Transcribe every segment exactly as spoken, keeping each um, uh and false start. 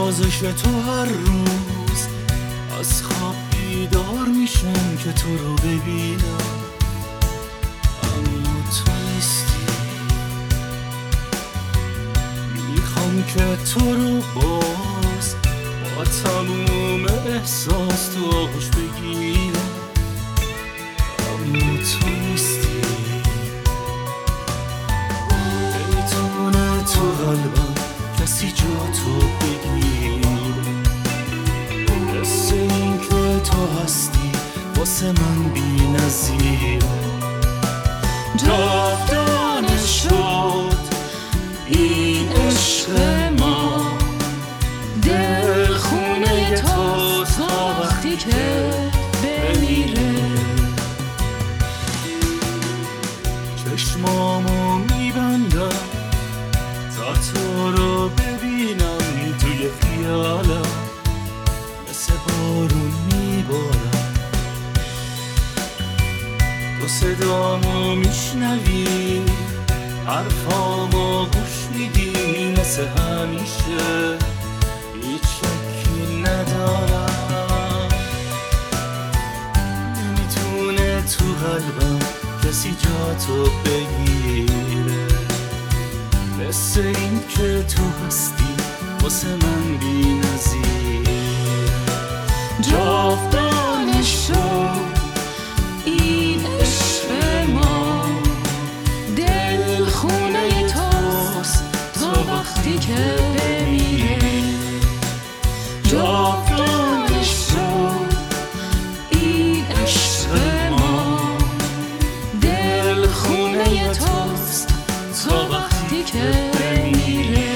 نوازش تو هر روز از خواب بیدار میشم که تو رو ببینم، اما تو نیستی. میخوام که تو رو باز با تموم احساس تو آغوش بگیرم، اما تو نیستی. نمیتونه تو قلبم کسی جا تو بگیره، مثل این که تو هستی واسه من بی نظیره. جاودانه شد این عشق ما، دل خونه تو تا وقتی که بمیره. چشمامو میبندم تا تو رو ببینم، توی خیالم مثل بارون میبارم. تو صدامو میشنوی، حرفامو گوش میدی، مثل همیشه هیچ شکی ندارم. نمیتونه تو قلبم کسی جا تو بگیره، مثل این که تو هستی واسه من بی نظیره. جاودانه شد این عشق ما، دل خونه توست تا وقتی که بمیره. جاودانه شد این عشق ما، دل خونه توست تا وقتی که بمیره.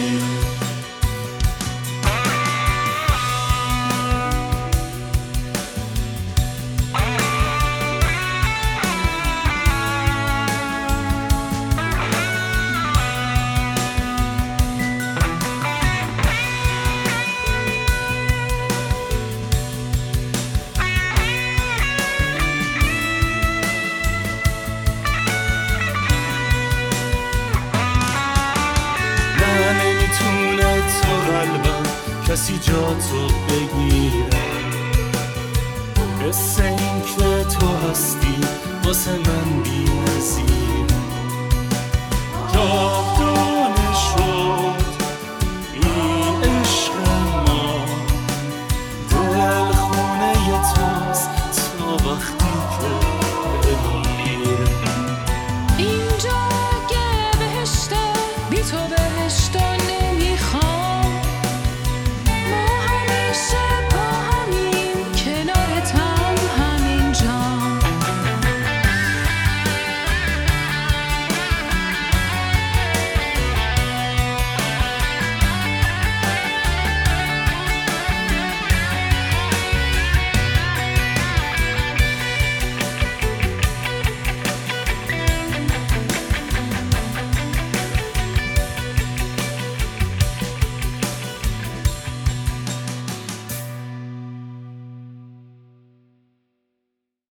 نمیتونه تو قلبم کسی جا تو بگیره، مثل این که تو هستی واسه من